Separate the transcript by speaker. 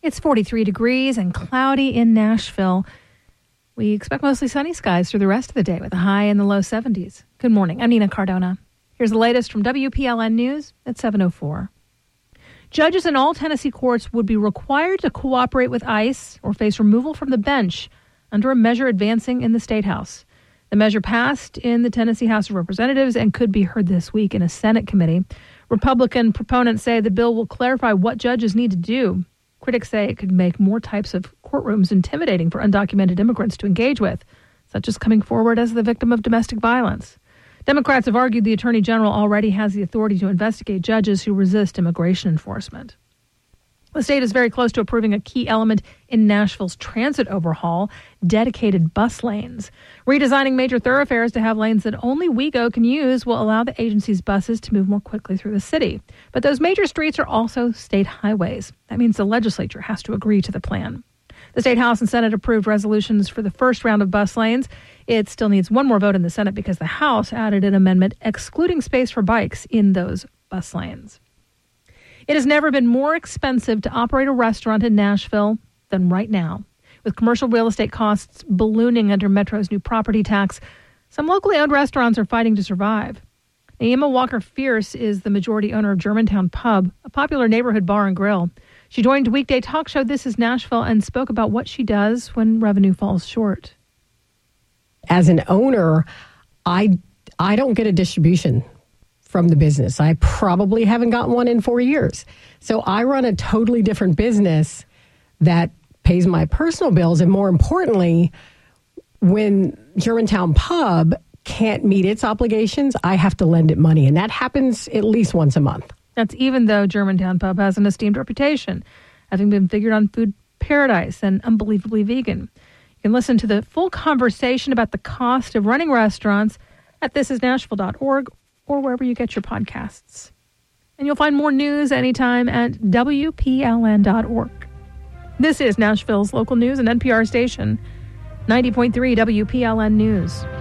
Speaker 1: It's 43 degrees and cloudy in Nashville. We expect mostly sunny skies through the rest of the day with a high in the low 70s. Good morning. I'm Nina Cardona. Here's the latest from WPLN News at 7:04. Judges in all Tennessee courts would be required to cooperate with ICE or face removal from the bench under a measure advancing in the State House. The measure passed in the Tennessee House of Representatives and could be heard this week in a Senate committee. Republican proponents say the bill will clarify what judges need to do. Critics say it could make more types of courtrooms intimidating for undocumented immigrants to engage with, such as coming forward as the victim of domestic violence. Democrats have argued the Attorney General already has the authority to investigate judges who resist immigration enforcement. The state is very close to approving a key element in Nashville's transit overhaul, dedicated bus lanes. Redesigning major thoroughfares to have lanes that only WeGo can use will allow the agency's buses to move more quickly through the city. But those major streets are also state highways. That means the legislature has to agree to the plan. The State House and Senate approved resolutions for the first round of bus lanes. It still needs one more vote in the Senate because the House added an amendment excluding space for bikes in those bus lanes. It has never been more expensive to operate a restaurant in Nashville than right now. With commercial real estate costs ballooning under Metro's new property tax, some locally owned restaurants are fighting to survive. Naima Walker-Fierce is the majority owner of Germantown Pub, a popular neighborhood bar and grill. She joined weekday talk show This Is Nashville and spoke about what she does when revenue falls short.
Speaker 2: As an owner, I don't get a distribution from the business. I probably haven't gotten one in 4 years. So I run a totally different business that pays my personal bills. And more importantly, when Germantown Pub can't meet its obligations, I have to lend it money. And that happens at least once a month.
Speaker 1: That's even though Germantown Pub has an esteemed reputation, having been figured on Food Paradise and unbelievably vegan. You can listen to the full conversation about the cost of running restaurants at thisisnashville.org or wherever you get your podcasts. And you'll find more news anytime at WPLN.org. This is Nashville's local news and NPR station, 90.3 WPLN News.